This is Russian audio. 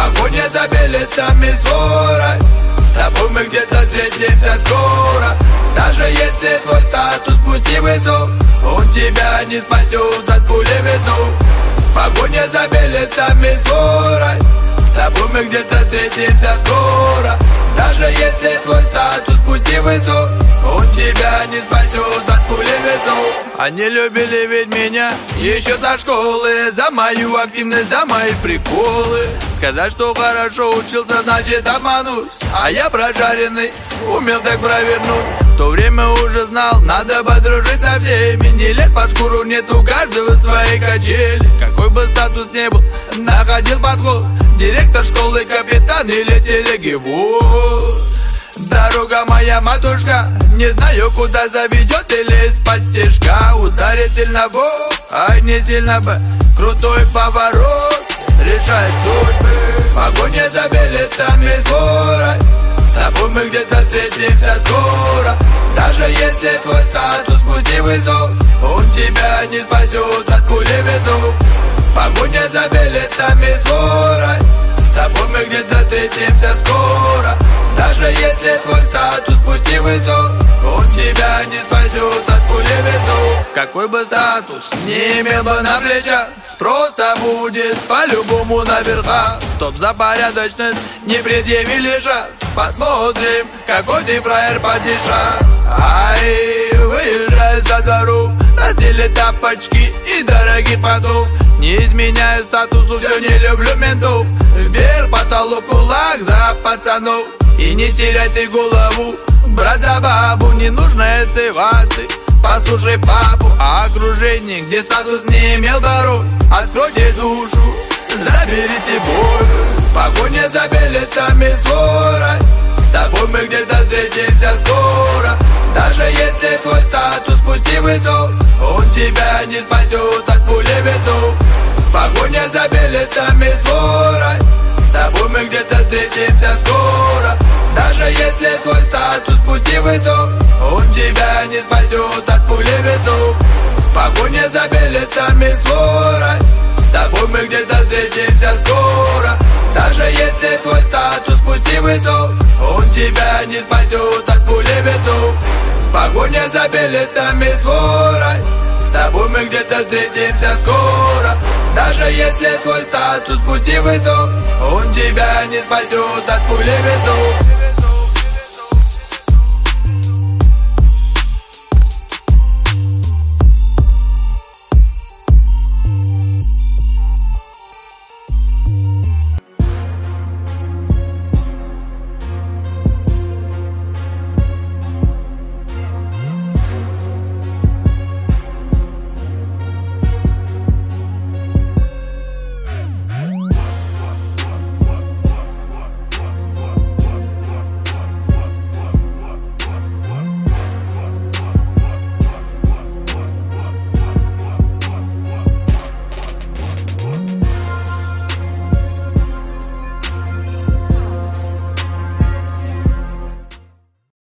Погоня за билетами сворой, с тобой мы где-то встретимся скоро. Даже если твой статус пути высок, он тебя не спасет от пули весов. Погоня за билетами сворой, с тобой мы где-то встретимся скоро. Даже если твой статус пути высок, он тебя не спасет от пули весов. Они любили ведь меня еще со школы, за мою активность, за мои приколы. Сказать, что хорошо учился, значит обмануть. А я прожаренный, умел так провернуть. В то время уже знал, надо подружить со всеми. Не лезь под шкуру, нет у каждого своей качели. Какой бы статус не был, находил подход. Директор школы, капитан или телегивоз. Дорога моя, матушка, не знаю, куда заведет или из-под тяжка. Ударит сильно в бок, ай не сильно бы. Крутой поворот решает судьбы. Погоня за билетами сворой, с тобой мы где-то встретимся скоро. Даже если твой статус пути высок, он тебя не спасет от пули весов. Погоня за билетами сворой, с тобой мы где-то встретимся скоро. Даже если твой статус пути высок, он тебя не спасет от пули весов. Какой бы статус не имел бы на плечах, спрос-то будет по-любому наверха. Чтоб за порядочность не предъявили шаг, посмотрим, какой ты фраер падиша. Ай, выезжаю со двору, на стиле тапочки и дорогий подол. Не изменяю статусу, все не люблю ментов. Вверх потолок, кулак за пацанов. И не теряй ты голову, брат за бабу, не нужно этой ваты. Послушай папу, а окружение, где статус не имел порой. Откройте душу, заберите боль. Погоня за билетами сворой, с тобой мы где-то встретимся скоро. Даже если твой статус пути высок, он тебя не спасет от пули весов. Погоня за билетами сворой, с тобой мы где-то встретимся скоро. Даже если твой статус пути высок, он тебя не спасет от пули весов. Погоня за билетами сворой, с тобой мы где-то встретимся скоро. Даже если твой статус пути высок, он тебя не спасет от пули весов. Погоня за билетами сворой, с тобой мы где-то встретимся скоро. Даже если твой статус пути высок, он тебя не спасет от пули весов.